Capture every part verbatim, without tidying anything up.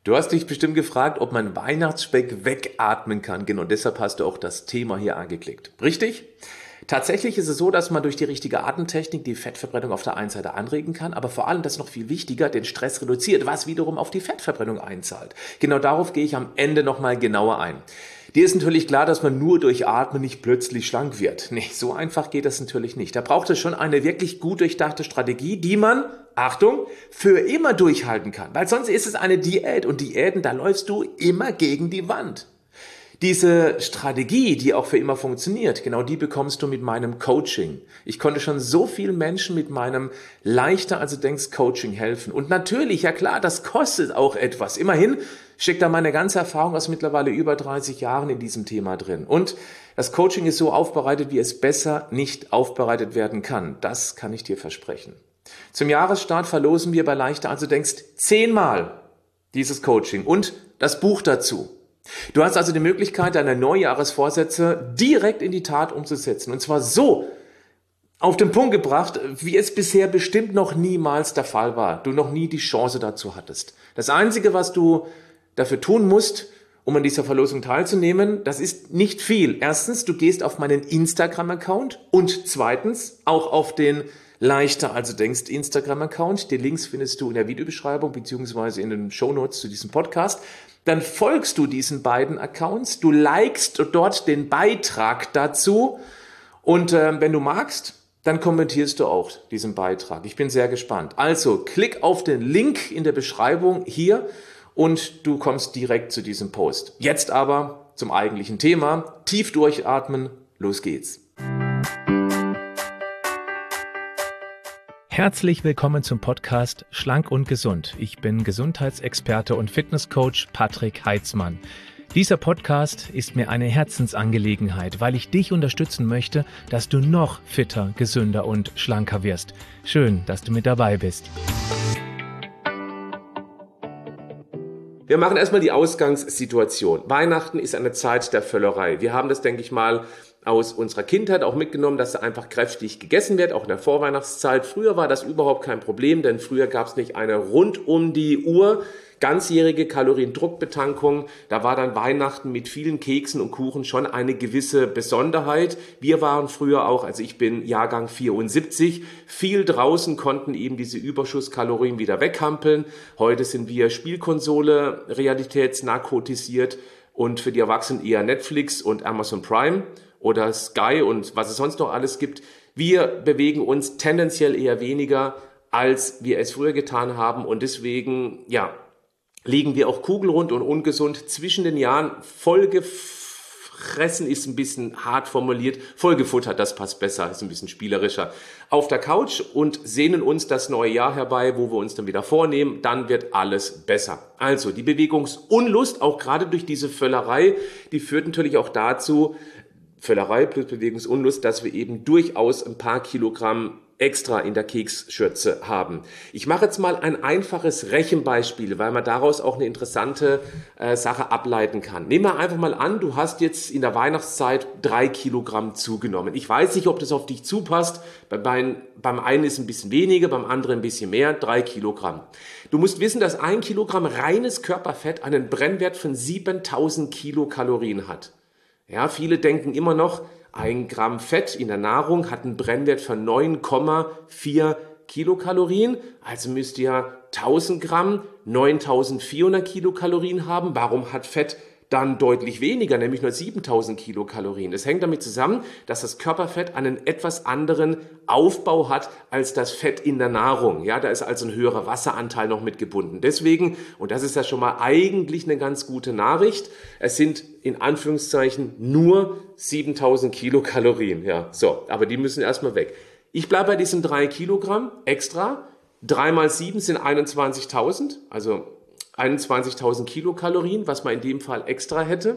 Du hast dich bestimmt gefragt, ob man Weihnachtsspeck wegatmen kann. Genau deshalb hast du auch das Thema hier angeklickt. Richtig? Tatsächlich ist es so, dass man durch die richtige Atemtechnik die Fettverbrennung auf der einen Seite anregen kann, aber vor allem, das ist noch viel wichtiger, den Stress reduziert, was wiederum auf die Fettverbrennung einzahlt. Genau darauf gehe ich am Ende nochmal genauer ein. Dir ist natürlich klar, dass man nur durch Atmen nicht plötzlich schlank wird. Nee, so einfach geht das natürlich nicht. Da braucht es schon eine wirklich gut durchdachte Strategie, die man, Achtung, für immer durchhalten kann. Weil sonst ist es eine Diät und Diäten, da läufst du immer gegen die Wand. Diese Strategie, die auch für immer funktioniert, genau die bekommst du mit meinem Coaching. Ich konnte schon so vielen Menschen mit meinem leichter als du denkst Coaching helfen. Und natürlich, ja klar, das kostet auch etwas. Immerhin steckt da meine ganze Erfahrung aus mittlerweile über dreißig Jahren in diesem Thema drin. Und das Coaching ist so aufbereitet, wie es besser nicht aufbereitet werden kann. Das kann ich dir versprechen. Zum Jahresstart verlosen wir bei leichter als du denkst zehnmal dieses Coaching und das Buch dazu. Du hast also die Möglichkeit, deine Neujahresvorsätze direkt in die Tat umzusetzen. Und zwar so auf den Punkt gebracht, wie es bisher bestimmt noch niemals der Fall war. Du noch nie die Chance dazu hattest. Das Einzige, was du dafür tun musst, um an dieser Verlosung teilzunehmen, das ist nicht viel. Erstens, du gehst auf meinen Instagram-Account und zweitens auch auf den leichter als du denkst Instagram-Account. Die Links findest du in der Videobeschreibung beziehungsweise in den Shownotes zu diesem Podcast. Dann folgst du diesen beiden Accounts, du likest dort den Beitrag dazu und äh, wenn du magst, dann kommentierst du auch diesen Beitrag. Ich bin sehr gespannt. Also klick auf den Link in der Beschreibung hier und du kommst direkt zu diesem Post. Jetzt aber zum eigentlichen Thema. Tief durchatmen, los geht's. Herzlich willkommen zum Podcast Schlank und Gesund. Ich bin Gesundheitsexperte und Fitnesscoach Patrick Heitzmann. Dieser Podcast ist mir eine Herzensangelegenheit, weil ich dich unterstützen möchte, dass du noch fitter, gesünder und schlanker wirst. Schön, dass du mit dabei bist. Wir machen erstmal die Ausgangssituation. Weihnachten ist eine Zeit der Völlerei. Wir haben das, denke ich mal, aus unserer Kindheit auch mitgenommen, dass einfach kräftig gegessen wird, auch in der Vorweihnachtszeit. Früher war das überhaupt kein Problem, denn früher gab es nicht eine rund um die Uhr ganzjährige Kaloriendruckbetankung. Da war dann Weihnachten mit vielen Keksen und Kuchen schon eine gewisse Besonderheit. Wir waren früher auch, also ich bin Jahrgang vierundsiebzig, viel draußen, konnten eben diese Überschusskalorien wieder weghampeln. Heute sind wir Spielkonsole, realitätsnarkotisiert und für die Erwachsenen eher Netflix und Amazon Prime oder Sky und was es sonst noch alles gibt. Wir bewegen uns tendenziell eher weniger, als wir es früher getan haben und deswegen, ja, liegen wir auch kugelrund und ungesund zwischen den Jahren. Vollgefressen ist ein bisschen hart formuliert, vollgefuttert, das passt besser, ist ein bisschen spielerischer. Auf der Couch und sehnen uns das neue Jahr herbei, wo wir uns dann wieder vornehmen, dann wird alles besser. Also die Bewegungsunlust, auch gerade durch diese Völlerei, die führt natürlich auch dazu, Völlerei plus Bewegungsunlust, dass wir eben durchaus ein paar Kilogramm extra in der Keksschürze haben. Ich mache jetzt mal ein einfaches Rechenbeispiel, weil man daraus auch eine interessante äh, Sache ableiten kann. Nehmen wir einfach mal an, du hast jetzt in der Weihnachtszeit drei Kilogramm zugenommen. Ich weiß nicht, ob das auf dich zupasst. Beim, beim einen ist ein bisschen weniger, beim anderen ein bisschen mehr, drei Kilogramm. Du musst wissen, dass ein Kilogramm reines Körperfett einen Brennwert von siebentausend Kilokalorien hat. Ja, viele denken immer noch, ein Gramm Fett in der Nahrung hat einen Brennwert von neun Komma vier Kilokalorien. Also müsst ihr tausend Gramm neuntausendvierhundert Kilokalorien haben. Warum hat Fett dann deutlich weniger, nämlich nur siebentausend Kilokalorien? Das hängt damit zusammen, dass das Körperfett einen etwas anderen Aufbau hat als das Fett in der Nahrung. Ja, da ist also ein höherer Wasseranteil noch mit gebunden. Deswegen, und das ist ja schon mal eigentlich eine ganz gute Nachricht, es sind in Anführungszeichen nur siebentausend Kilokalorien. Ja, so, aber die müssen erstmal weg. Ich bleibe bei diesen drei Kilogramm extra. drei mal sieben sind einundzwanzigtausend, also einundzwanzigtausend Kilokalorien, was man in dem Fall extra hätte.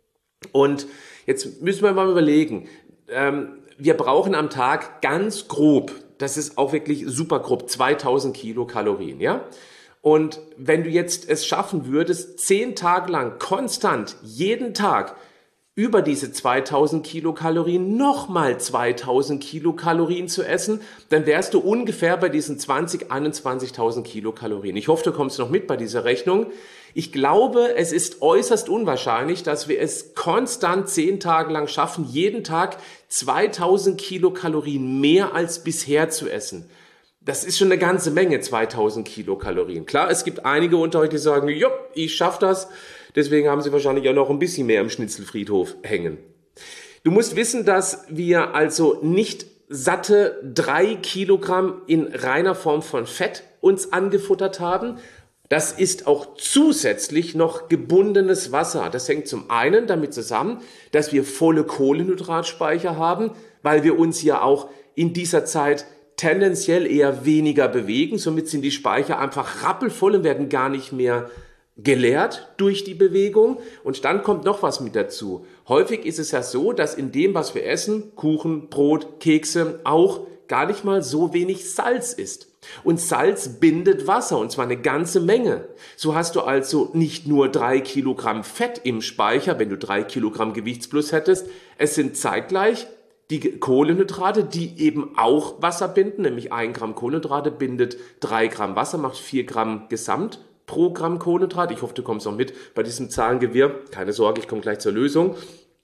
Und jetzt müssen wir mal überlegen, ähm, wir brauchen am Tag ganz grob, das ist auch wirklich super grob, zweitausend Kilokalorien, ja? Und wenn du jetzt es schaffen würdest, zehn Tage lang konstant jeden Tag über diese zweitausend Kilokalorien nochmal zweitausend Kilokalorien zu essen, dann wärst du ungefähr bei diesen zwanzig, einundzwanzigtausend Kilokalorien. Ich hoffe, du kommst noch mit bei dieser Rechnung. Ich glaube, es ist äußerst unwahrscheinlich, dass wir es konstant zehn Tage lang schaffen, jeden Tag zweitausend Kilokalorien mehr als bisher zu essen. Das ist schon eine ganze Menge, zweitausend Kilokalorien. Klar, es gibt einige unter euch, die sagen, jo, ich schaff das. Deswegen haben sie wahrscheinlich auch noch ein bisschen mehr im Schnitzelfriedhof hängen. Du musst wissen, dass wir also nicht satte drei Kilogramm in reiner Form von Fett uns angefuttert haben. Das ist auch zusätzlich noch gebundenes Wasser. Das hängt zum einen damit zusammen, dass wir volle Kohlenhydratspeicher haben, weil wir uns ja auch in dieser Zeit tendenziell eher weniger bewegen. Somit sind die Speicher einfach rappelvoll und werden gar nicht mehr geleert durch die Bewegung. Und dann kommt noch was mit dazu. Häufig ist es ja so, dass in dem, was wir essen, Kuchen, Brot, Kekse, auch gar nicht mal so wenig Salz ist. Und Salz bindet Wasser, und zwar eine ganze Menge. So hast du also nicht nur drei Kilogramm Fett im Speicher, wenn du drei Kilogramm Gewichtsplus hättest. Es sind zeitgleich die Kohlenhydrate, die eben auch Wasser binden, nämlich ein Gramm Kohlenhydrate bindet drei Gramm Wasser, macht vier Gramm Gesamt pro Gramm Kohlenhydrat. Ich hoffe, du kommst noch mit bei diesem Zahlengewirr. Keine Sorge, ich komme gleich zur Lösung.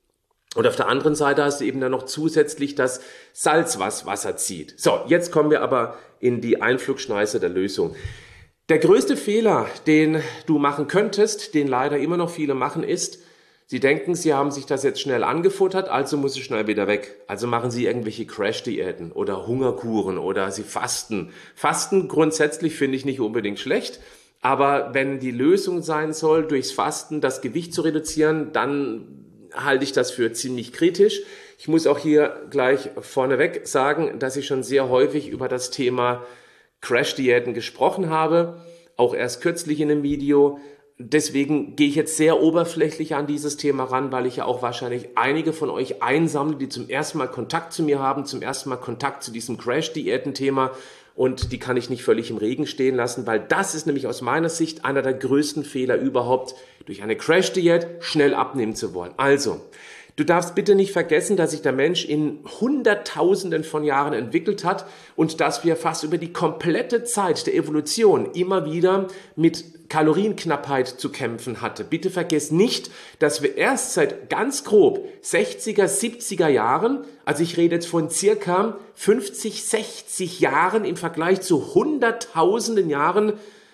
Und auf der anderen Seite hast du eben dann noch zusätzlich das Salz, was Wasser zieht. So, jetzt kommen wir aber in die Einflugschneise der Lösung. Der größte Fehler, den du machen könntest, den leider immer noch viele machen, ist, sie denken, sie haben sich das jetzt schnell angefuttert, also muss es schnell wieder weg. Also machen sie irgendwelche Crash-Diäten oder Hungerkuren oder sie fasten. Fasten grundsätzlich finde ich nicht unbedingt schlecht. Aber wenn die Lösung sein soll, durchs Fasten das Gewicht zu reduzieren, dann halte ich das für ziemlich kritisch. Ich muss auch hier gleich vorneweg sagen, dass ich schon sehr häufig über das Thema Crash-Diäten gesprochen habe, auch erst kürzlich in einem Video. Deswegen gehe ich jetzt sehr oberflächlich an dieses Thema ran, weil ich ja auch wahrscheinlich einige von euch einsammle, die zum ersten Mal Kontakt zu mir haben, zum ersten Mal Kontakt zu diesem Crash-Diäten-Thema. Und die kann ich nicht völlig im Regen stehen lassen, weil das ist nämlich aus meiner Sicht einer der größten Fehler überhaupt, durch eine Crash-Diät schnell abnehmen zu wollen. Also, du darfst bitte nicht vergessen, dass sich der Mensch in Hunderttausenden von Jahren entwickelt hat und dass wir fast über die komplette Zeit der Evolution immer wieder mit Kalorienknappheit zu kämpfen hatte. Bitte vergiss nicht, dass wir erst seit ganz grob sechziger, siebziger Jahren, also ich rede jetzt von circa fünfzig, sechzig Jahren im Vergleich zu Hunderttausenden Jahren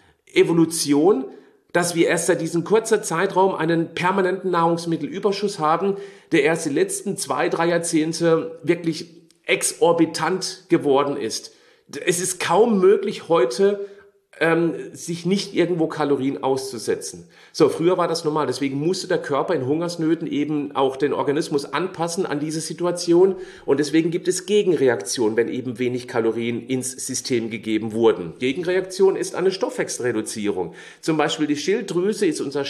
Evolution, dass wir erst seit diesem kurzen Zeitraum einen permanenten Nahrungsmittelüberschuss haben, der erst die letzten zwei, drei Jahrzehnte wirklich exorbitant geworden ist. Es ist kaum möglich heute, ähm, sich nicht irgendwo Kalorien auszusetzen. So, früher war das normal, deswegen musste der Körper in Hungersnöten eben auch den Organismus anpassen an diese Situation und deswegen gibt es Gegenreaktionen, wenn eben wenig Kalorien ins System gegeben wurden. Gegenreaktion ist eine Stoffwechselreduzierung. Zum Beispiel die Schilddrüse ist unser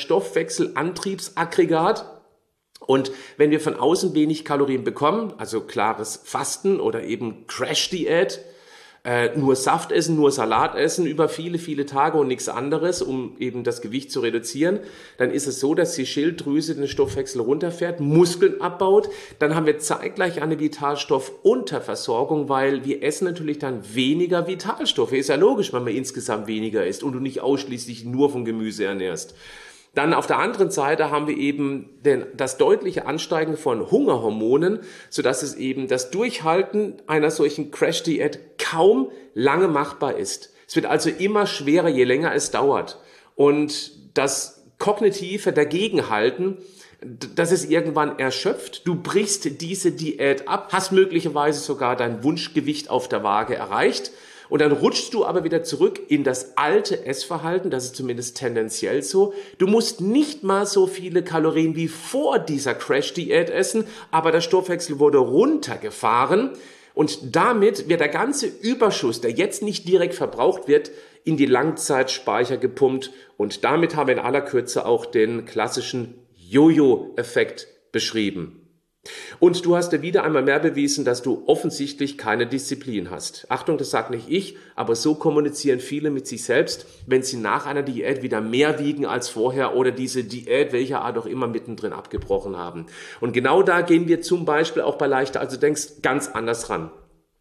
Stoffwechselantriebsaggregat. Und wenn wir von außen wenig Kalorien bekommen, also klares Fasten oder eben Crash-Diät, Äh, nur Saft essen, nur Salat essen über viele, viele Tage und nichts anderes, um eben das Gewicht zu reduzieren, dann ist es so, dass die Schilddrüse den Stoffwechsel runterfährt, Muskeln abbaut, dann haben wir zeitgleich eine Vitalstoffunterversorgung, weil wir essen natürlich dann weniger Vitalstoffe. Ist ja logisch, wenn man insgesamt weniger isst und du nicht ausschließlich nur von Gemüse ernährst. Dann auf der anderen Seite haben wir eben den, das deutliche Ansteigen von Hungerhormonen, sodass es eben das Durchhalten einer solchen Crash-Diät kaum lange machbar ist. Es wird also immer schwerer, je länger es dauert. Und das kognitive Dagegenhalten, das ist irgendwann erschöpft. Du brichst diese Diät ab, hast möglicherweise sogar dein Wunschgewicht auf der Waage erreicht. Und dann rutschst du aber wieder zurück in das alte Essverhalten, das ist zumindest tendenziell so. Du musst nicht mal so viele Kalorien wie vor dieser Crash-Diät essen, aber der Stoffwechsel wurde runtergefahren und damit wird der ganze Überschuss, der jetzt nicht direkt verbraucht wird, in die Langzeitspeicher gepumpt und damit haben wir in aller Kürze auch den klassischen Jojo-Effekt beschrieben. Und du hast dir wieder einmal mehr bewiesen, dass du offensichtlich keine Disziplin hast. Achtung, das sagt nicht ich, aber so kommunizieren viele mit sich selbst, wenn sie nach einer Diät wieder mehr wiegen als vorher oder diese Diät, welcher Art auch immer, mittendrin abgebrochen haben. Und genau da gehen wir zum Beispiel auch bei Leichter, also denkst ganz anders ran.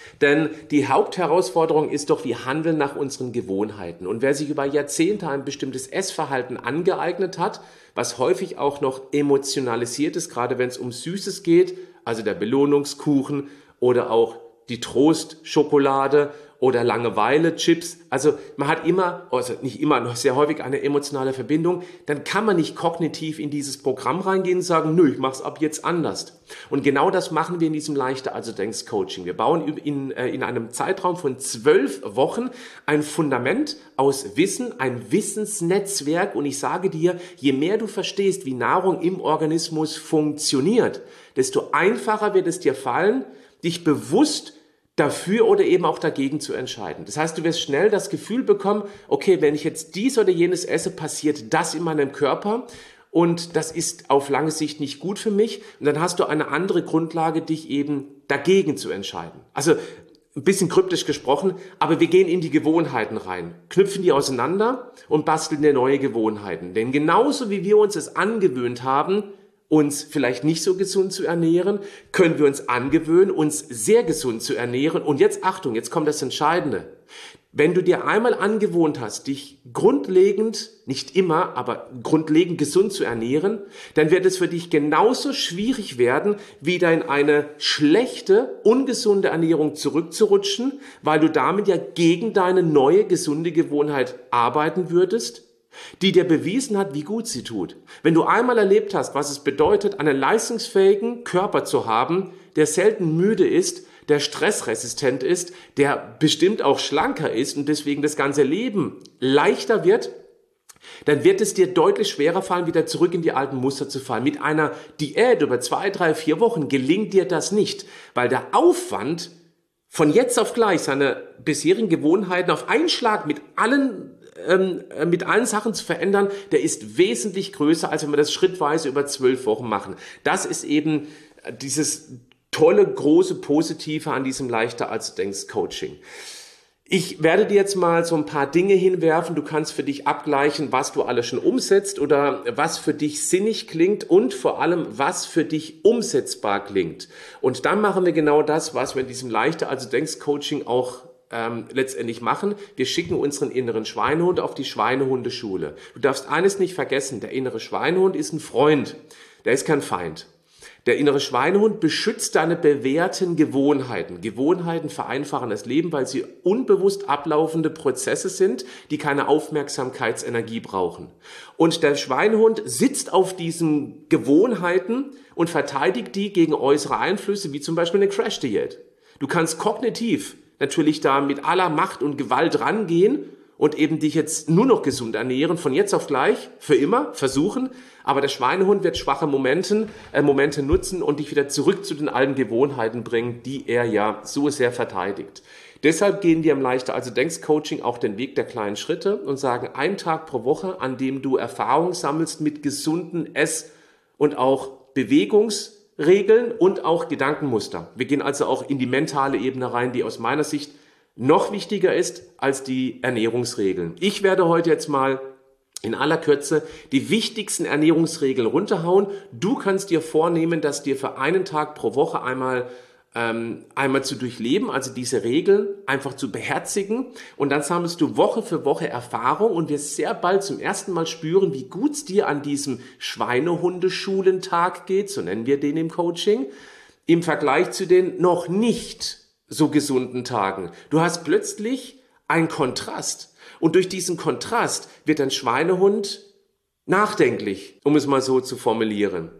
Denn die Hauptherausforderung ist doch, wir handeln nach unseren Gewohnheiten. Und wer sich über Jahrzehnte ein bestimmtes Essverhalten angeeignet hat, was häufig auch noch emotionalisiert ist, gerade wenn es um Süßes geht, also der Belohnungskuchen oder auch die Trostschokolade oder Langeweile-Chips, also man hat immer, also nicht immer, noch sehr häufig eine emotionale Verbindung, dann kann man nicht kognitiv in dieses Programm reingehen und sagen, nö, ich mach's ab jetzt anders. Und genau das machen wir in diesem Leichter also Denkst Coaching. Wir bauen in, in einem Zeitraum von zwölf Wochen ein Fundament aus Wissen, ein Wissensnetzwerk, und ich sage dir, je mehr du verstehst, wie Nahrung im Organismus funktioniert, desto einfacher wird es dir fallen, dich bewusst dafür oder eben auch dagegen zu entscheiden. Das heißt, du wirst schnell das Gefühl bekommen, okay, wenn ich jetzt dies oder jenes esse, passiert das in meinem Körper und das ist auf lange Sicht nicht gut für mich. Und dann hast du eine andere Grundlage, dich eben dagegen zu entscheiden. Also ein bisschen kryptisch gesprochen, aber wir gehen in die Gewohnheiten rein, knüpfen die auseinander und basteln dir neue Gewohnheiten. Denn genauso wie wir uns es angewöhnt haben, uns vielleicht nicht so gesund zu ernähren, können wir uns angewöhnen, uns sehr gesund zu ernähren. Und jetzt Achtung, jetzt kommt das Entscheidende. Wenn du dir einmal angewohnt hast, dich grundlegend, nicht immer, aber grundlegend gesund zu ernähren, dann wird es für dich genauso schwierig werden, wieder in eine schlechte, ungesunde Ernährung zurückzurutschen, weil du damit ja gegen deine neue, gesunde Gewohnheit arbeiten würdest, die dir bewiesen hat, wie gut sie tut. Wenn du einmal erlebt hast, was es bedeutet, einen leistungsfähigen Körper zu haben, der selten müde ist, der stressresistent ist, der bestimmt auch schlanker ist und deswegen das ganze Leben leichter wird, dann wird es dir deutlich schwerer fallen, wieder zurück in die alten Muster zu fallen. Mit einer Diät über zwei, drei, vier Wochen gelingt dir das nicht, weil der Aufwand, von jetzt auf gleich seine bisherigen Gewohnheiten auf einen Schlag mit allen ähm, mit allen Sachen zu verändern, der ist wesentlich größer, als wenn wir das schrittweise über zwölf Wochen machen. Das ist eben dieses tolle, große Positive an diesem Leichter als du denkst Coaching. Ich werde dir jetzt mal so ein paar Dinge hinwerfen. Du kannst für dich abgleichen, was du alles schon umsetzt oder was für dich sinnig klingt und vor allem, was für dich umsetzbar klingt. Und dann machen wir genau das, was wir in diesem Leichter also denkst Coaching auch ähm, letztendlich machen. Wir schicken unseren inneren Schweinehund auf die Schweinehundeschule. Du darfst eines nicht vergessen, der innere Schweinehund ist ein Freund, der ist kein Feind. Der innere Schweinehund beschützt deine bewährten Gewohnheiten. Gewohnheiten vereinfachen das Leben, weil sie unbewusst ablaufende Prozesse sind, die keine Aufmerksamkeitsenergie brauchen. Und der Schweinehund sitzt auf diesen Gewohnheiten und verteidigt die gegen äußere Einflüsse, wie zum Beispiel eine Crash-Diät. Du kannst kognitiv natürlich da mit aller Macht und Gewalt rangehen und eben dich jetzt nur noch gesund ernähren, von jetzt auf gleich, für immer, versuchen. Aber der Schweinehund wird schwache Momenten, äh, Momente nutzen und dich wieder zurück zu den alten Gewohnheiten bringen, die er ja so sehr verteidigt. Deshalb gehen wir im Leichter also denkst Coaching auch den Weg der kleinen Schritte und sagen, einen Tag pro Woche, an dem du Erfahrung sammelst mit gesunden Ess- und auch Bewegungsregeln und auch Gedankenmuster. Wir gehen also auch in die mentale Ebene rein, die aus meiner Sicht noch wichtiger ist als die Ernährungsregeln. Ich werde heute jetzt mal in aller Kürze die wichtigsten Ernährungsregeln runterhauen. Du kannst dir vornehmen, das dir für einen Tag pro Woche einmal ähm, einmal zu durchleben, also diese Regeln einfach zu beherzigen. Und dann sammelst du Woche für Woche Erfahrung und wirst sehr bald zum ersten Mal spüren, wie gut es dir an diesem Schweinehundeschulentag geht, so nennen wir den im Coaching, im Vergleich zu den noch nicht so gesunden Tagen. Du hast plötzlich einen Kontrast. Und durch diesen Kontrast wird dein Schweinehund nachdenklich, um es mal so zu formulieren.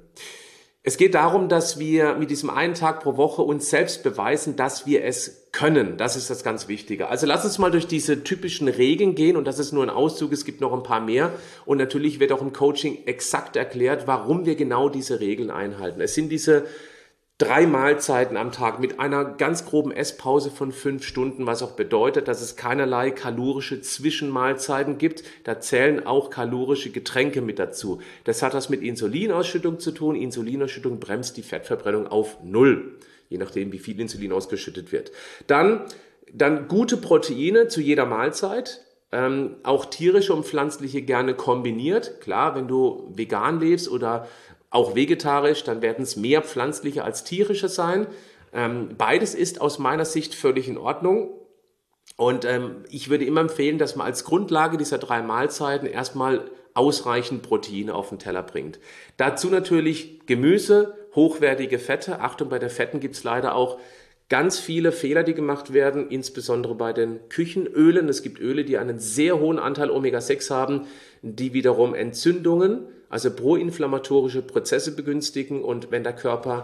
Es geht darum, dass wir mit diesem einen Tag pro Woche uns selbst beweisen, dass wir es können. Das ist das ganz Wichtige. Also lass uns mal durch diese typischen Regeln gehen und das ist nur ein Auszug, es gibt noch ein paar mehr. Und natürlich wird auch im Coaching exakt erklärt, warum wir genau diese Regeln einhalten. Es sind diese drei Mahlzeiten am Tag mit einer ganz groben Esspause von fünf Stunden, was auch bedeutet, dass es keinerlei kalorische Zwischenmahlzeiten gibt. Da zählen auch kalorische Getränke mit dazu. Das hat was mit Insulinausschüttung zu tun. Insulinausschüttung bremst die Fettverbrennung auf null, je nachdem, wie viel Insulin ausgeschüttet wird. Dann, dann gute Proteine zu jeder Mahlzeit. Ähm, auch tierische und pflanzliche gerne kombiniert. Klar, wenn du vegan lebst oder auch vegetarisch, dann werden es mehr pflanzliche als tierische sein. Ähm, beides ist aus meiner Sicht völlig in Ordnung. Und ähm, ich würde immer empfehlen, dass man als Grundlage dieser drei Mahlzeiten erstmal ausreichend Proteine auf den Teller bringt. Dazu natürlich Gemüse, hochwertige Fette. Achtung, bei den Fetten gibt es leider auch ganz viele Fehler, die gemacht werden, insbesondere bei den Küchenölen. Es gibt Öle, die einen sehr hohen Anteil Omega sechs haben, die wiederum Entzündungen, also proinflammatorische Prozesse begünstigen. Und wenn der Körper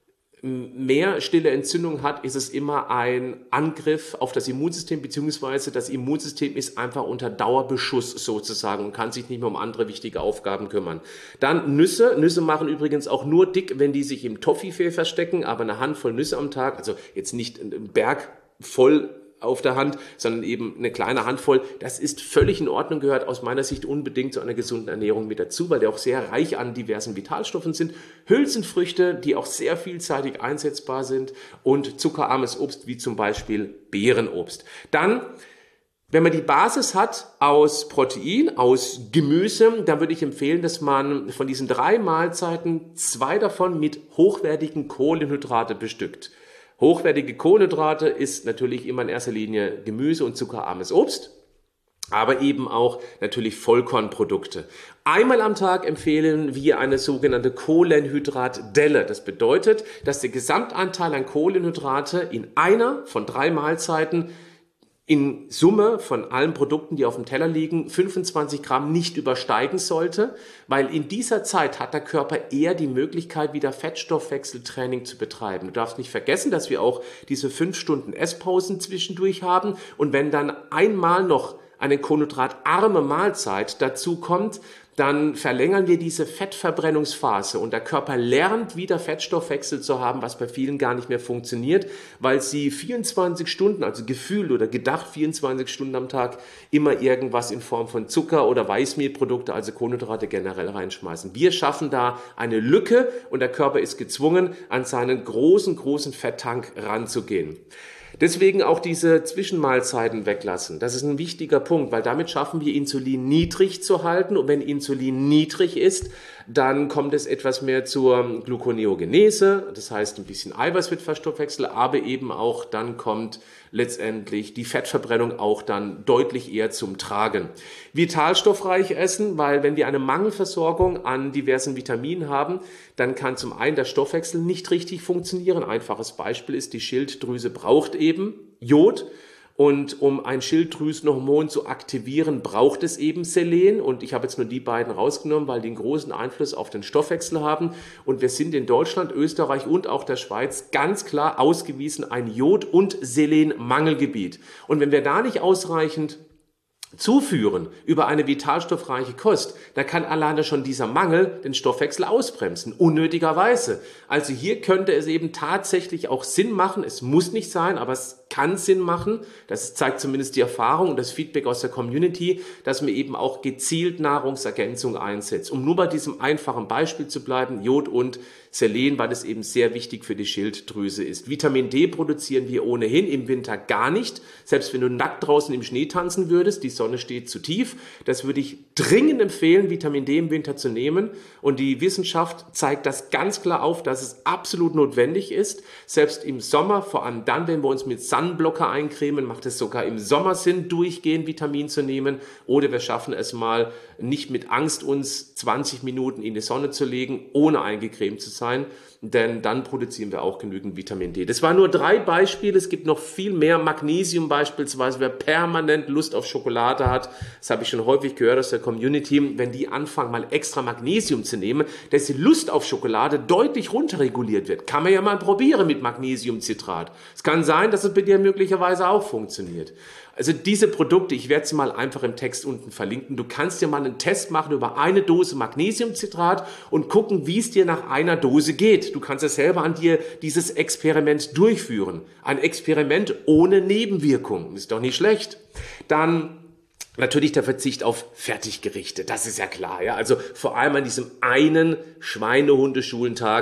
mehr stille Entzündung hat, ist es immer ein Angriff auf das Immunsystem, beziehungsweise das Immunsystem ist einfach unter Dauerbeschuss sozusagen und kann sich nicht mehr um andere wichtige Aufgaben kümmern. Dann Nüsse. Nüsse machen übrigens auch nur dick, wenn die sich im Toffifee verstecken, aber eine Handvoll Nüsse am Tag, also jetzt nicht ein Berg voll auf der Hand, sondern eben eine kleine Handvoll. Das ist völlig in Ordnung, gehört aus meiner Sicht unbedingt zu einer gesunden Ernährung mit dazu, weil die auch sehr reich an diversen Vitalstoffen sind. Hülsenfrüchte, die auch sehr vielseitig einsetzbar sind und zuckerarmes Obst, wie zum Beispiel Beerenobst. Dann, wenn man die Basis hat aus Protein, aus Gemüse, dann würde ich empfehlen, dass man von diesen drei Mahlzeiten zwei davon mit hochwertigen Kohlenhydrate bestückt. Hochwertige Kohlenhydrate ist natürlich immer in erster Linie Gemüse und zuckerarmes Obst, aber eben auch natürlich Vollkornprodukte. Einmal am Tag empfehlen wir eine sogenannte Kohlenhydratdelle. Das bedeutet, dass der Gesamtanteil an Kohlenhydrate in einer von drei Mahlzeiten in Summe von allen Produkten, die auf dem Teller liegen, fünfundzwanzig Gramm nicht übersteigen sollte, weil in dieser Zeit hat der Körper eher die Möglichkeit, wieder Fettstoffwechseltraining zu betreiben. Du darfst nicht vergessen, dass wir auch diese fünf Stunden Esspausen zwischendurch haben und wenn dann einmal noch eine kohlenhydratarme Mahlzeit dazu kommt, dann verlängern wir diese Fettverbrennungsphase und der Körper lernt wieder Fettstoffwechsel zu haben, was bei vielen gar nicht mehr funktioniert, weil sie vierundzwanzig Stunden, also gefühlt oder gedacht vierundzwanzig Stunden am Tag immer irgendwas in Form von Zucker oder Weißmehlprodukte, also Kohlenhydrate generell reinschmeißen. Wir schaffen da eine Lücke und der Körper ist gezwungen, an seinen großen, großen Fetttank ranzugehen. Deswegen auch diese Zwischenmahlzeiten weglassen. Das ist ein wichtiger Punkt, weil damit schaffen wir Insulin niedrig zu halten. Und wenn Insulin niedrig ist, dann kommt es etwas mehr zur Gluconeogenese. Das heißt, ein bisschen Eiweiß wird verstoffwechselt, aber eben auch dann kommt letztendlich die Fettverbrennung auch dann deutlich eher zum Tragen. Vitalstoffreich essen, weil wenn wir eine Mangelversorgung an diversen Vitaminen haben, dann kann zum einen der Stoffwechsel nicht richtig funktionieren. Ein einfaches Beispiel ist, die Schilddrüse braucht eben Jod. Und um ein Schilddrüsenhormon zu aktivieren, braucht es eben Selen. Und ich habe jetzt nur die beiden rausgenommen, weil die einen großen Einfluss auf den Stoffwechsel haben. Und wir sind in Deutschland, Österreich und auch der Schweiz ganz klar ausgewiesen ein Jod- und Selenmangelgebiet. Und wenn wir da nicht ausreichend zuführen über eine vitalstoffreiche Kost, da kann alleine schon dieser Mangel den Stoffwechsel ausbremsen, unnötigerweise. Also hier könnte es eben tatsächlich auch Sinn machen, es muss nicht sein, aber es kann Sinn machen, das zeigt zumindest die Erfahrung und das Feedback aus der Community, dass man eben auch gezielt Nahrungsergänzung einsetzt. Um nur bei diesem einfachen Beispiel zu bleiben, Jod und Selen, weil es eben sehr wichtig für die Schilddrüse ist. Vitamin D produzieren wir ohnehin im Winter gar nicht, selbst wenn du nackt draußen im Schnee tanzen würdest, die Sonne steht zu tief. Das würde ich dringend empfehlen, Vitamin D im Winter zu nehmen. Und die Wissenschaft zeigt das ganz klar auf, dass es absolut notwendig ist. Selbst im Sommer, vor allem dann, wenn wir uns mit Sunblocker eincremen, macht es sogar im Sommer Sinn, durchgehend Vitamin zu nehmen. Oder wir schaffen es mal nicht mit Angst, uns zwanzig Minuten in die Sonne zu legen, ohne eingecremt zu sein. Denn dann produzieren wir auch genügend Vitamin D. Das waren nur drei Beispiele, es gibt noch viel mehr. Magnesium beispielsweise, wer permanent Lust auf Schokolade hat, das habe ich schon häufig gehört aus der Community, wenn die anfangen mal extra Magnesium zu nehmen, dass die Lust auf Schokolade deutlich runterreguliert wird. Kann man ja mal probieren mit Magnesiumcitrat. Es kann sein, dass es bei dir möglicherweise auch funktioniert. Also diese Produkte, ich werde sie mal einfach im Text unten verlinken. Du kannst dir mal einen Test machen über eine Dose Magnesiumcitrat und gucken, wie es dir nach einer Dose geht. Du kannst ja selber an dir dieses Experiment durchführen. Ein Experiment ohne Nebenwirkung. Ist doch nicht schlecht. Dann natürlich der Verzicht auf Fertiggerichte. Das ist ja klar. Ja? Also vor allem an diesem einen Schweinehundeschulentag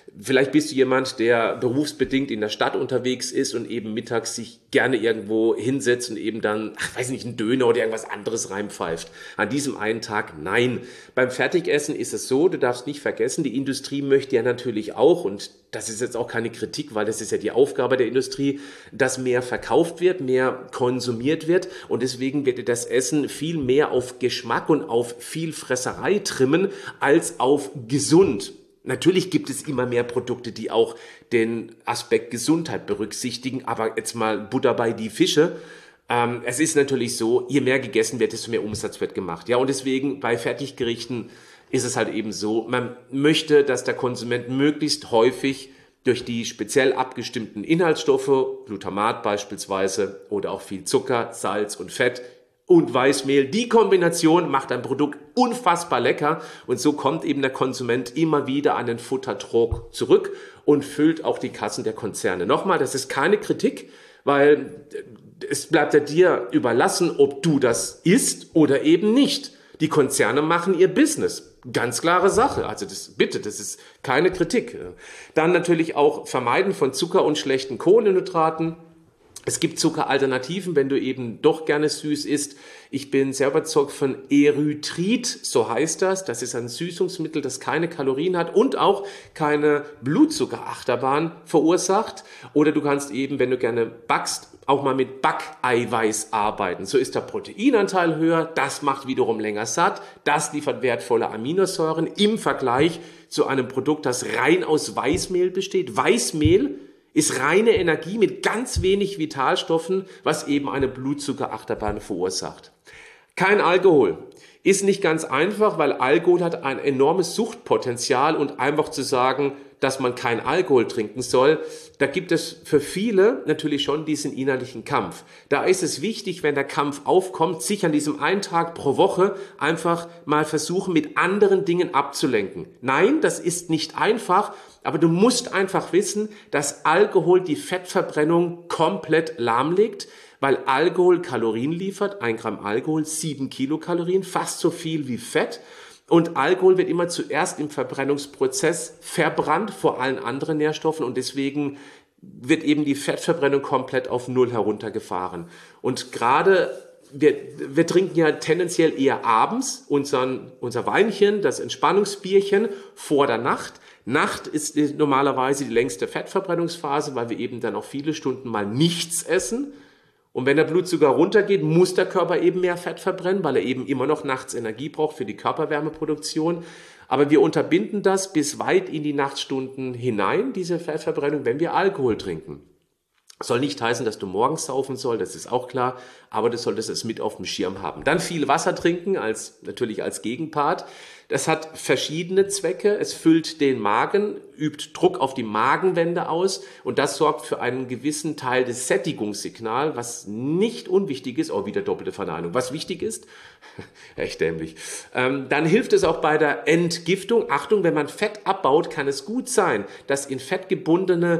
Vielleicht bist du jemand, der berufsbedingt in der Stadt unterwegs ist und eben mittags sich gerne irgendwo hinsetzt und eben dann, ach, weiß nicht, einen Döner oder irgendwas anderes reinpfeift. An diesem einen Tag, nein. Beim Fertigessen ist es so, du darfst nicht vergessen, die Industrie möchte ja natürlich auch, und das ist jetzt auch keine Kritik, weil das ist ja die Aufgabe der Industrie, dass mehr verkauft wird, mehr konsumiert wird, und deswegen wird das Essen viel mehr auf Geschmack und auf viel Fresserei trimmen als auf gesund. Natürlich gibt es immer mehr Produkte, die auch den Aspekt Gesundheit berücksichtigen, aber jetzt mal Butter bei die Fische. Ähm, es ist natürlich so, je mehr gegessen wird, desto mehr Umsatz wird gemacht. Ja, und deswegen bei Fertiggerichten ist es halt eben so, man möchte, dass der Konsument möglichst häufig durch die speziell abgestimmten Inhaltsstoffe, Glutamat beispielsweise oder auch viel Zucker, Salz und Fett und Weißmehl, die Kombination macht ein Produkt unfassbar lecker, und so kommt eben der Konsument immer wieder an den Futterdruck zurück und füllt auch die Kassen der Konzerne. Nochmal, das ist keine Kritik, weil es bleibt ja dir überlassen, ob du das isst oder eben nicht. Die Konzerne machen ihr Business. Ganz klare Sache. Also das, bitte, das ist keine Kritik. Dann natürlich auch Vermeiden von Zucker und schlechten Kohlenhydraten. Es gibt Zuckeralternativen, wenn du eben doch gerne süß isst. Ich bin sehr überzeugt von Erythrit, so heißt das. Das ist ein Süßungsmittel, das keine Kalorien hat und auch keine Blutzuckerachterbahn verursacht. Oder du kannst eben, wenn du gerne backst, auch mal mit Backeiweiß arbeiten. So ist der Proteinanteil höher, das macht wiederum länger satt, das liefert wertvolle Aminosäuren im Vergleich zu einem Produkt, das rein aus Weißmehl besteht. Weißmehl ist reine Energie mit ganz wenig Vitalstoffen, was eben eine Blutzuckerachterbahn verursacht. Kein Alkohol. Ist nicht ganz einfach, weil Alkohol hat ein enormes Suchtpotenzial, und einfach zu sagen, dass man kein Alkohol trinken soll, da gibt es für viele natürlich schon diesen innerlichen Kampf. Da ist es wichtig, wenn der Kampf aufkommt, sich an diesem einen Tag pro Woche einfach mal versuchen, mit anderen Dingen abzulenken. Nein, das ist nicht einfach, aber du musst einfach wissen, dass Alkohol die Fettverbrennung komplett lahmlegt, weil Alkohol Kalorien liefert, ein Gramm Alkohol, sieben Kilokalorien, fast so viel wie Fett. Und Alkohol wird immer zuerst im Verbrennungsprozess verbrannt vor allen anderen Nährstoffen, und deswegen wird eben die Fettverbrennung komplett auf Null heruntergefahren. Und gerade wir, wir trinken ja tendenziell eher abends unseren, unser Weinchen, das Entspannungsbierchen vor der Nacht. Nacht ist normalerweise die längste Fettverbrennungsphase, weil wir eben dann auch viele Stunden mal nichts essen. Und wenn der Blutzucker runtergeht, muss der Körper eben mehr Fett verbrennen, weil er eben immer noch nachts Energie braucht für die Körperwärmeproduktion. Aber wir unterbinden das bis weit in die Nachtstunden hinein, diese Fettverbrennung, wenn wir Alkohol trinken. Soll nicht heißen, dass du morgens saufen sollst, das ist auch klar, aber du solltest es mit auf dem Schirm haben. Dann viel Wasser trinken, als natürlich als Gegenpart. Das hat verschiedene Zwecke. Es füllt den Magen, übt Druck auf die Magenwände aus, und das sorgt für einen gewissen Teil des Sättigungssignals, was nicht unwichtig ist. Oh, wieder doppelte Verneinung. Was wichtig ist, echt dämlich. Ähm, dann hilft es auch bei der Entgiftung. Achtung, wenn man Fett abbaut, kann es gut sein, dass in Fett gebundene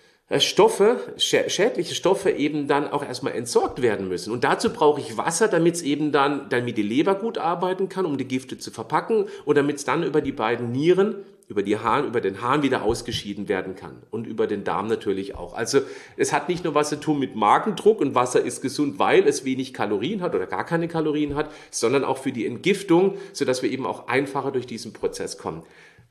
Stoffe, schädliche Stoffe eben dann auch erstmal entsorgt werden müssen. Und dazu brauche ich Wasser, damit es eben dann, damit die Leber gut arbeiten kann, um die Gifte zu verpacken, und damit es dann über die beiden Nieren, über die Harn, über den Harn wieder ausgeschieden werden kann. Und über den Darm natürlich auch. Also es hat nicht nur was zu tun mit Magendruck, und Wasser ist gesund, weil es wenig Kalorien hat oder gar keine Kalorien hat, sondern auch für die Entgiftung, sodass wir eben auch einfacher durch diesen Prozess kommen.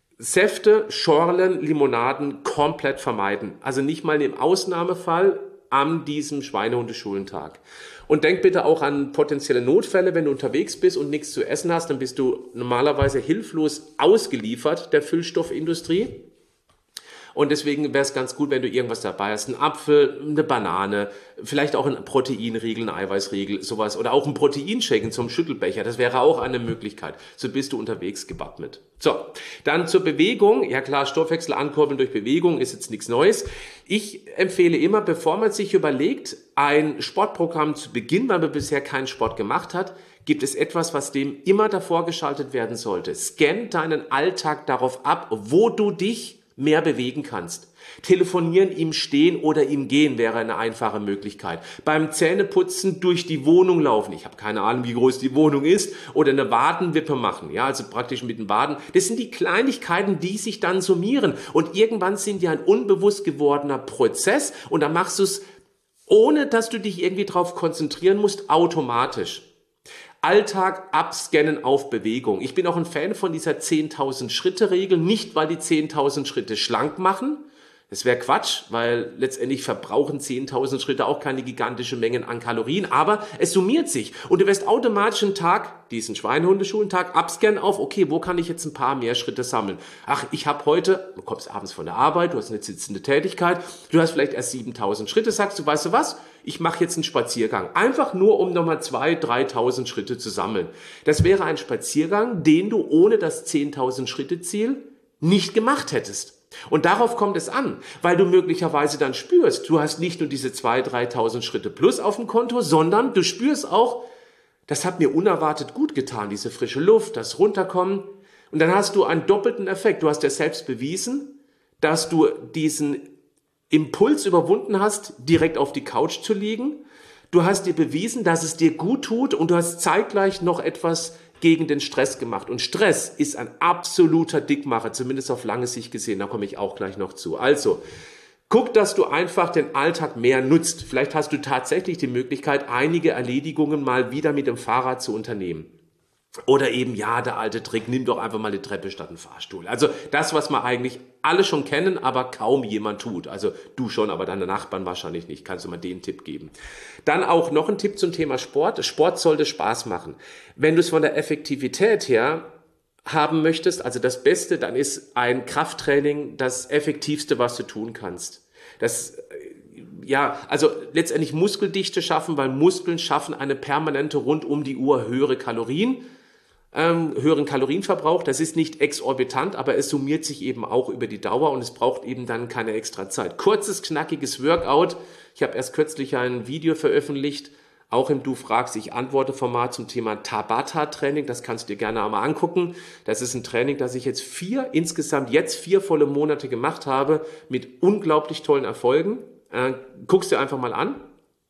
Säfte, Schorlen, Limonaden komplett vermeiden. Also nicht mal im Ausnahmefall an diesem Schweinehundeschulentag. Und denk bitte auch an potenzielle Notfälle, wenn du unterwegs bist und nichts zu essen hast, dann bist du normalerweise hilflos ausgeliefert der Füllstoffindustrie. Und deswegen wäre es ganz gut, wenn du irgendwas dabei hast. Ein Apfel, eine Banane, vielleicht auch ein Proteinriegel, ein Eiweißriegel, sowas. Oder auch ein Proteinshake zum Schüttelbecher. Das wäre auch eine Möglichkeit. So bist du unterwegs gewappnet. So, dann zur Bewegung. Ja klar, Stoffwechsel ankurbeln durch Bewegung ist jetzt nichts Neues. Ich empfehle immer, bevor man sich überlegt, ein Sportprogramm zu beginnen, weil man bisher keinen Sport gemacht hat, gibt es etwas, was dem immer davor geschaltet werden sollte. Scan deinen Alltag darauf ab, wo du dich mehr bewegen kannst. Telefonieren im Stehen oder im Gehen wäre eine einfache Möglichkeit. Beim Zähneputzen durch die Wohnung laufen. Ich habe keine Ahnung, wie groß die Wohnung ist. Oder eine Wadenwippe machen. Ja, also praktisch mit den Waden. Das sind die Kleinigkeiten, die sich dann summieren. Und irgendwann sind die ein unbewusst gewordener Prozess. Und dann machst du es, ohne dass du dich irgendwie drauf konzentrieren musst, automatisch. Alltag abscannen auf Bewegung. Ich bin auch ein Fan von dieser zehntausend Schritte Regel. Nicht, weil die zehntausend Schritte schlank machen. Das wäre Quatsch, weil letztendlich verbrauchen zehntausend Schritte auch keine gigantische Mengen an Kalorien, aber es summiert sich und du wirst automatisch einen Tag, diesen Schweinehundeschulentag, abscannen auf, okay, wo kann ich jetzt ein paar mehr Schritte sammeln? Ach, ich habe heute, du kommst abends von der Arbeit, du hast eine sitzende Tätigkeit, du hast vielleicht erst siebentausend Schritte, sagst du, weißt du was? Ich mache jetzt einen Spaziergang, einfach nur, um nochmal zweitausend, dreitausend Schritte zu sammeln. Das wäre ein Spaziergang, den du ohne das zehntausend Schritte Ziel nicht gemacht hättest. Und darauf kommt es an, weil du möglicherweise dann spürst, du hast nicht nur diese zweitausend, dreitausend Schritte plus auf dem Konto, sondern du spürst auch, das hat mir unerwartet gut getan, diese frische Luft, das Runterkommen. Und dann hast du einen doppelten Effekt. Du hast dir selbst bewiesen, dass du diesen Impuls überwunden hast, direkt auf die Couch zu liegen. Du hast dir bewiesen, dass es dir gut tut und du hast zeitgleich noch etwas gegen den Stress gemacht. Und Stress ist ein absoluter Dickmacher, zumindest auf lange Sicht gesehen. Da komme ich auch gleich noch zu. Also, guck, dass du einfach den Alltag mehr nutzt. Vielleicht hast du tatsächlich die Möglichkeit, einige Erledigungen mal wieder mit dem Fahrrad zu unternehmen. Oder eben, ja, der alte Trick, nimm doch einfach mal eine Treppe statt einen Fahrstuhl. Also das, was wir eigentlich alle schon kennen, aber kaum jemand tut. Also du schon, aber deine Nachbarn wahrscheinlich nicht. Kannst du mal den Tipp geben. Dann auch noch ein Tipp zum Thema Sport. Sport sollte Spaß machen. Wenn du es von der Effektivität her haben möchtest, also das Beste, dann ist ein Krafttraining das Effektivste, was du tun kannst. Das Ja, also letztendlich Muskeldichte schaffen, weil Muskeln schaffen eine permanente rund um die Uhr höhere Kalorien, ähm, höheren Kalorienverbrauch. Das ist nicht exorbitant, aber es summiert sich eben auch über die Dauer und es braucht eben dann keine extra Zeit. Kurzes, knackiges Workout. Ich habe erst kürzlich ein Video veröffentlicht, auch im Du fragst, ich antworte Format zum Thema Tabata-Training. Das kannst du dir gerne einmal angucken. Das ist ein Training, das ich jetzt vier, insgesamt jetzt vier volle Monate gemacht habe, mit unglaublich tollen Erfolgen. Äh, guckst dir einfach mal an.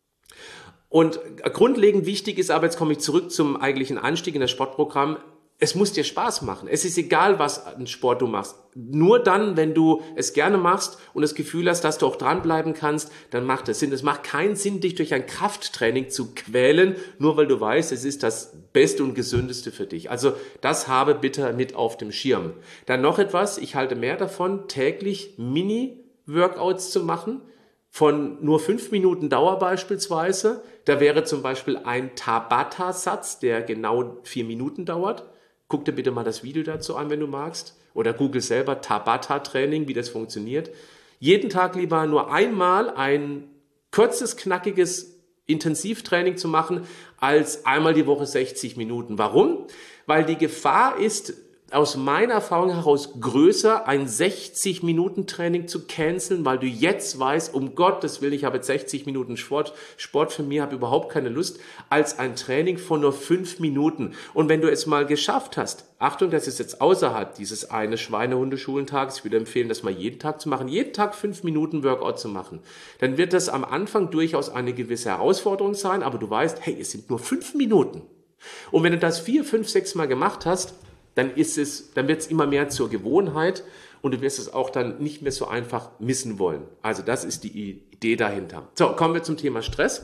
Und grundlegend wichtig ist aber, jetzt komme ich zurück zum eigentlichen Anstieg in das Sportprogramm, es muss dir Spaß machen. Es ist egal, was an Sport du machst. Nur dann, wenn du es gerne machst und das Gefühl hast, dass du auch dranbleiben kannst, dann macht es Sinn. Es macht keinen Sinn, dich durch ein Krafttraining zu quälen, nur weil du weißt, es ist das Beste und Gesündeste für dich. Also das habe bitte mit auf dem Schirm. Dann noch etwas, ich halte mehr davon, täglich Mini-Workouts zu machen, von nur fünf Minuten Dauer beispielsweise. Da wäre zum Beispiel ein Tabata-Satz, der genau vier Minuten dauert. Guck dir bitte mal das Video dazu an, wenn du magst. Oder google selber Tabata-Training, wie das funktioniert. Jeden Tag lieber nur einmal ein kurzes, knackiges Intensivtraining zu machen, als einmal die Woche sechzig Minuten. Warum? Weil die Gefahr ist, aus meiner Erfahrung heraus größer, ein sechzig Minuten Training zu canceln, weil du jetzt weißt, um Gottes Willen, ich habe jetzt sechzig Minuten Sport, Sport für mich, habe überhaupt keine Lust, als ein Training von nur fünf Minuten. Und wenn du es mal geschafft hast, Achtung, das ist jetzt außerhalb dieses eine Schweinehundeschulentags, ich würde empfehlen, das mal jeden Tag zu machen, jeden Tag fünf Minuten Workout zu machen, dann wird das am Anfang durchaus eine gewisse Herausforderung sein, aber du weißt, hey, es sind nur fünf Minuten. Und wenn du das vier, fünf, sechs Mal gemacht hast, dann ist es, dann wird es immer mehr zur Gewohnheit und du wirst es auch dann nicht mehr so einfach missen wollen. Also das ist die Idee dahinter. So, kommen wir zum Thema Stress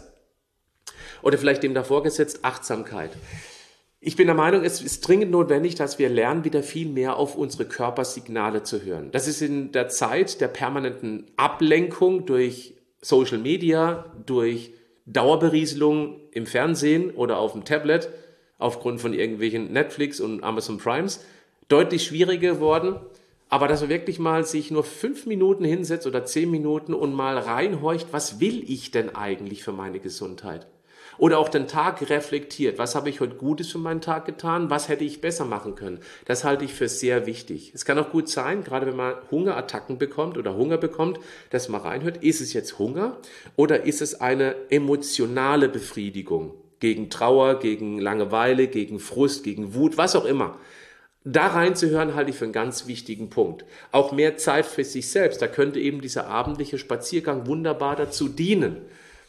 oder vielleicht dem davor gesetzt Achtsamkeit. Ich bin der Meinung, es ist dringend notwendig, dass wir lernen, wieder viel mehr auf unsere Körpersignale zu hören. Das ist in der Zeit der permanenten Ablenkung durch Social Media, durch Dauerberieselung im Fernsehen oder auf dem Tablet, aufgrund von irgendwelchen Netflix und Amazon Primes, deutlich schwieriger geworden. Aber dass man wirklich mal sich nur fünf Minuten hinsetzt oder zehn Minuten und mal reinhorcht, was will ich denn eigentlich für meine Gesundheit? Oder auch den Tag reflektiert. Was habe ich heute Gutes für meinen Tag getan? Was hätte ich besser machen können? Das halte ich für sehr wichtig. Es kann auch gut sein, gerade wenn man Hungerattacken bekommt oder Hunger bekommt, dass man reinhört, ist es jetzt Hunger oder ist es eine emotionale Befriedigung? Gegen Trauer, gegen Langeweile, gegen Frust, gegen Wut, was auch immer. Da reinzuhören, halte ich für einen ganz wichtigen Punkt. Auch mehr Zeit für sich selbst. Da könnte eben dieser abendliche Spaziergang wunderbar dazu dienen.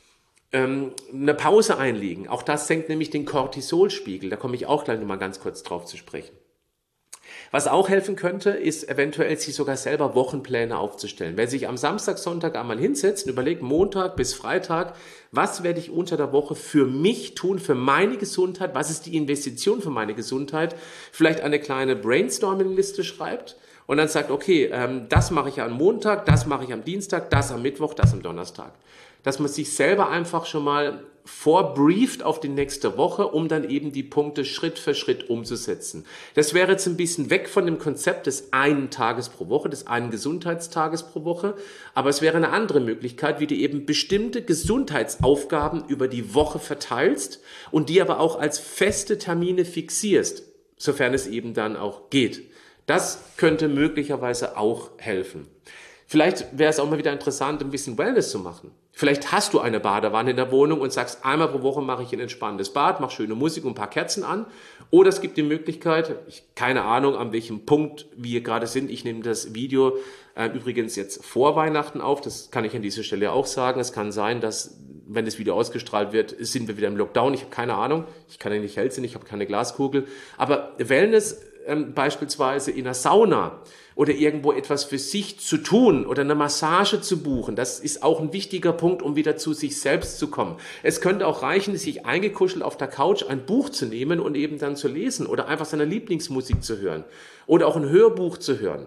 Ähm, eine Pause einlegen. Auch das senkt nämlich den Cortisolspiegel. Da komme ich auch gleich nochmal ganz kurz drauf zu sprechen. Was auch helfen könnte, ist eventuell sich sogar selber Wochenpläne aufzustellen. Wer sich am Samstag, Sonntag einmal hinsetzt und überlegt, Montag bis Freitag, was werde ich unter der Woche für mich tun, für meine Gesundheit, was ist die Investition für meine Gesundheit, vielleicht eine kleine Brainstorming-Liste schreibt und dann sagt, okay, ähm, das mache ich am Montag, das mache ich am Dienstag, das am Mittwoch, das am Donnerstag. Dass man sich selber einfach schon mal vorbrieft auf die nächste Woche, um dann eben die Punkte Schritt für Schritt umzusetzen. Das wäre jetzt ein bisschen weg von dem Konzept des einen Tages pro Woche, des einen Gesundheitstages pro Woche, aber es wäre eine andere Möglichkeit, wie du eben bestimmte Gesundheitsaufgaben über die Woche verteilst und die aber auch als feste Termine fixierst, sofern es eben dann auch geht. Das könnte möglicherweise auch helfen. Vielleicht wäre es auch mal wieder interessant, ein bisschen Wellness zu machen. Vielleicht hast du eine Badewanne in der Wohnung und sagst, einmal pro Woche mache ich ein entspannendes Bad, mache schöne Musik und ein paar Kerzen an. Oder es gibt die Möglichkeit, ich, keine Ahnung, an welchem Punkt wir gerade sind. Ich nehme das Video äh, übrigens jetzt vor Weihnachten auf. Das kann ich an dieser Stelle auch sagen. Es kann sein, dass, wenn das Video ausgestrahlt wird, sind wir wieder im Lockdown. Ich habe keine Ahnung. Ich kann ja nicht hell sehen, ich habe keine Glaskugel. Aber Wellness ähm, beispielsweise in einer Sauna oder irgendwo etwas für sich zu tun oder eine Massage zu buchen, das ist auch ein wichtiger Punkt, um wieder zu sich selbst zu kommen. Es könnte auch reichen, sich eingekuschelt auf der Couch ein Buch zu nehmen und eben dann zu lesen oder einfach seine Lieblingsmusik zu hören oder auch ein Hörbuch zu hören.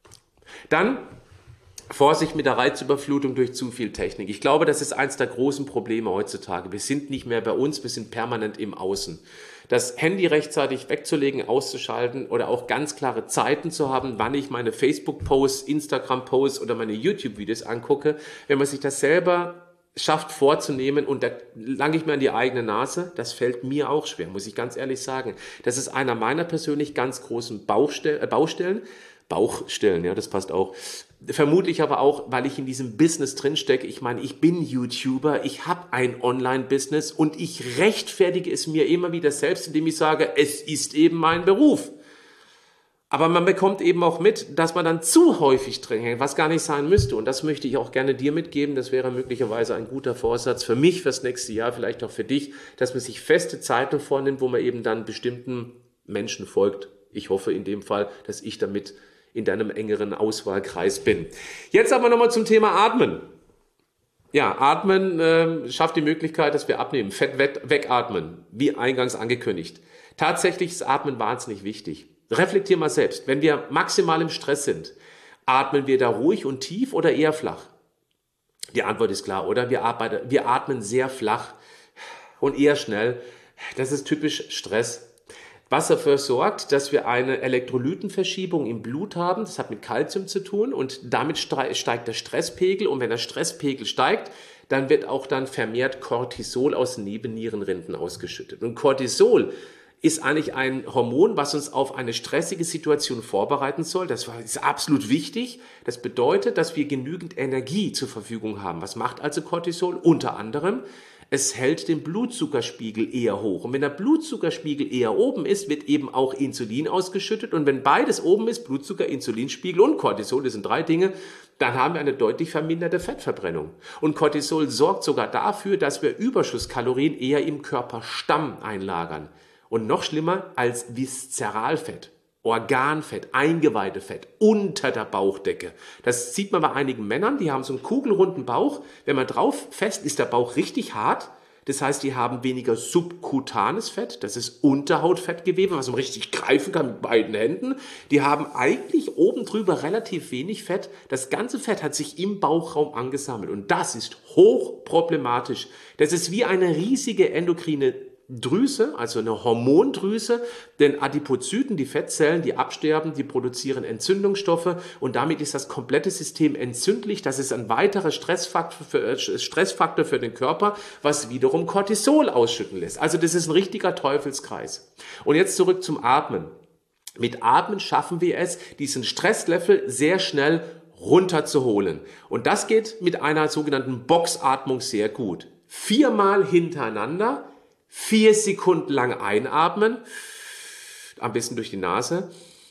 Dann Vorsicht mit der Reizüberflutung durch zu viel Technik. Ich glaube, das ist eins der großen Probleme heutzutage. Wir sind nicht mehr bei uns, wir sind permanent im Außen. Das Handy rechtzeitig wegzulegen, auszuschalten oder auch ganz klare Zeiten zu haben, wann ich meine Facebook-Posts, Instagram-Posts oder meine YouTube-Videos angucke. Wenn man sich das selber schafft vorzunehmen und da lange ich mir an die eigene Nase, das fällt mir auch schwer, muss ich ganz ehrlich sagen. Das ist einer meiner persönlich ganz großen Baustell- äh, Baustellen. Bauchstellen, ja, das passt auch. Vermutlich aber auch, weil ich in diesem Business drinstecke. Ich meine, ich bin YouTuber, ich habe ein Online-Business und ich rechtfertige es mir immer wieder selbst, indem ich sage, es ist eben mein Beruf. Aber man bekommt eben auch mit, dass man dann zu häufig drin hängt, was gar nicht sein müsste. Und das möchte ich auch gerne dir mitgeben. Das wäre möglicherweise ein guter Vorsatz für mich fürs nächste Jahr, vielleicht auch für dich, dass man sich feste Zeiten vornimmt, wo man eben dann bestimmten Menschen folgt. Ich hoffe in dem Fall, dass ich damit in deinem engeren Auswahlkreis bin. Jetzt aber nochmal zum Thema Atmen. Ja, Atmen äh, schafft die Möglichkeit, dass wir abnehmen, Fett weg, wegatmen, wie eingangs angekündigt. Tatsächlich ist Atmen wahnsinnig wichtig. Reflektier mal selbst, wenn wir maximal im Stress sind, atmen wir da ruhig und tief oder eher flach? Die Antwort ist klar, oder? Wir, arbeiten, wir atmen sehr flach und eher schnell. Das ist typisch Stress. Was dafür sorgt, dass wir eine Elektrolytenverschiebung im Blut haben. Das hat mit Kalzium zu tun und damit steigt der Stresspegel. Und wenn der Stresspegel steigt, dann wird auch dann vermehrt Cortisol aus Nebennierenrinden ausgeschüttet. Und Cortisol ist eigentlich ein Hormon, was uns auf eine stressige Situation vorbereiten soll. Das ist absolut wichtig. Das bedeutet, dass wir genügend Energie zur Verfügung haben. Was macht also Cortisol? Unter anderem, es hält den Blutzuckerspiegel eher hoch. Und wenn der Blutzuckerspiegel eher oben ist, wird eben auch Insulin ausgeschüttet. Und wenn beides oben ist, Blutzucker, Insulinspiegel und Cortisol, das sind drei Dinge, dann haben wir eine deutlich verminderte Fettverbrennung. Und Cortisol sorgt sogar dafür, dass wir Überschusskalorien eher im Körperstamm einlagern. Und noch schlimmer als Viszeralfett, Organfett, Eingeweidefett unter der Bauchdecke. Das sieht man bei einigen Männern, die haben so einen kugelrunden Bauch. Wenn man drauf fest, ist der Bauch richtig hart. Das heißt, die haben weniger subkutanes Fett, das ist Unterhautfettgewebe, was man richtig greifen kann mit beiden Händen. Die haben eigentlich oben drüber relativ wenig Fett. Das ganze Fett hat sich im Bauchraum angesammelt und das ist hochproblematisch. Das ist wie eine riesige endokrine Drüse, also eine Hormondrüse, denn Adipozyten, die Fettzellen, die absterben, die produzieren Entzündungsstoffe und damit ist das komplette System entzündlich. Das ist ein weiterer Stressfaktor für, Stressfaktor für den Körper, was wiederum Cortisol ausschütten lässt. Also das ist ein richtiger Teufelskreis. Und jetzt zurück zum Atmen. Mit Atmen schaffen wir es, diesen Stresslevel sehr schnell runterzuholen. Und das geht mit einer sogenannten Boxatmung sehr gut. Viermal hintereinander Vier Sekunden lang einatmen, am besten durch die Nase.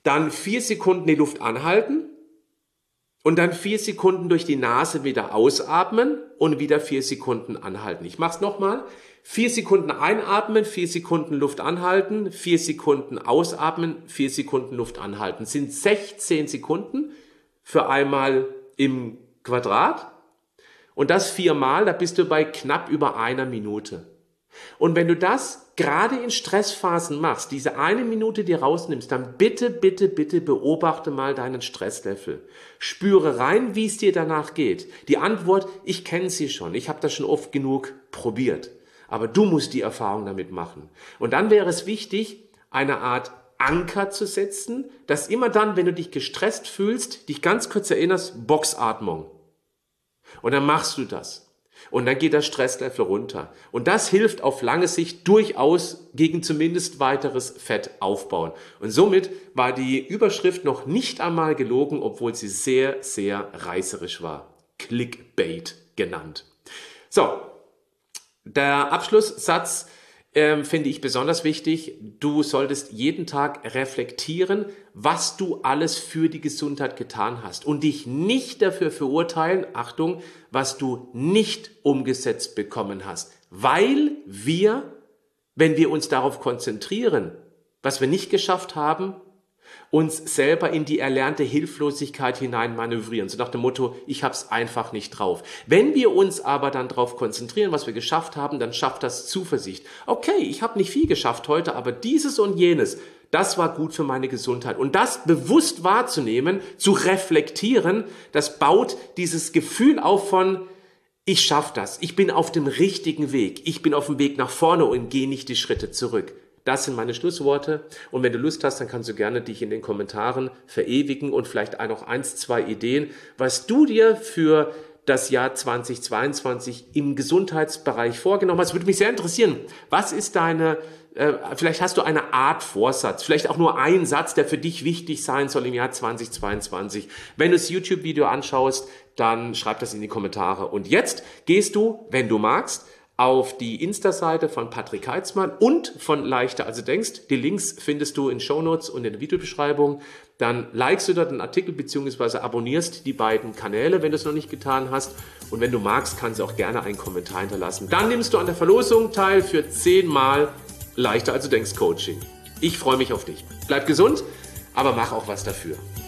dann vier Sekunden die Luft anhalten und dann vier Sekunden durch die Nase wieder ausatmen und wieder vier Sekunden anhalten. Ich mache es nochmal. Vier Sekunden einatmen, vier Sekunden Luft anhalten, vier Sekunden ausatmen, vier Sekunden Luft anhalten. Das sind sechzehn Sekunden für einmal im Quadrat. Und das viermal, da bist du bei knapp über einer Minute. Und wenn du das gerade in Stressphasen machst, diese eine Minute dir rausnimmst, dann bitte, bitte, bitte beobachte mal deinen Stresslevel. Spüre rein, wie es dir danach geht. Die Antwort, ich kenne sie schon, ich habe das schon oft genug probiert. Aber du musst die Erfahrung damit machen. Und dann wäre es wichtig, eine Art Anker zu setzen, dass immer dann, wenn du dich gestresst fühlst, dich ganz kurz erinnerst, Boxatmung. Und dann machst du das. Und dann geht das Stresslevel runter. Und das hilft auf lange Sicht durchaus gegen zumindest weiteres Fett aufbauen. Und somit war die Überschrift noch nicht einmal gelogen, obwohl sie sehr, sehr reißerisch war. Clickbait genannt. So, der Abschlusssatz ähm, finde ich besonders wichtig. Du solltest jeden Tag reflektieren, was du alles für die Gesundheit getan hast und dich nicht dafür verurteilen, Achtung, was du nicht umgesetzt bekommen hast. Weil wir, wenn wir uns darauf konzentrieren, was wir nicht geschafft haben, uns selber in die erlernte Hilflosigkeit hinein manövrieren. So nach dem Motto, ich hab's einfach nicht drauf. Wenn wir uns aber dann darauf konzentrieren, was wir geschafft haben, dann schafft das Zuversicht. Okay, ich habe nicht viel geschafft heute, aber dieses und jenes, das war gut für meine Gesundheit. Und das bewusst wahrzunehmen, zu reflektieren, das baut dieses Gefühl auf von, ich schaffe das, ich bin auf dem richtigen Weg, ich bin auf dem Weg nach vorne und gehe nicht die Schritte zurück. Das sind meine Schlussworte. Und wenn du Lust hast, dann kannst du gerne dich in den Kommentaren verewigen und vielleicht auch noch eins, zwei Ideen, was du dir für das Jahr zweitausendzweiundzwanzig im Gesundheitsbereich vorgenommen hast. Würde mich sehr interessieren. Was ist deine, äh, vielleicht hast du eine Art Vorsatz, vielleicht auch nur ein Satz, der für dich wichtig sein soll im Jahr zweitausendzweiundzwanzig. Wenn du das YouTube-Video anschaust, dann schreib das in die Kommentare. Und jetzt gehst du, wenn du magst, auf die Insta-Seite von Patrick Heitzmann und von Leichter als du denkst. Die Links findest du in Shownotes und in der Videobeschreibung. Dann likest du dort den Artikel bzw. abonnierst die beiden Kanäle, wenn du es noch nicht getan hast. Und wenn du magst, kannst du auch gerne einen Kommentar hinterlassen. Dann nimmst du an der Verlosung teil für zehnmal Leichter als du denkst Coaching. Ich freue mich auf dich. Bleib gesund, aber mach auch was dafür.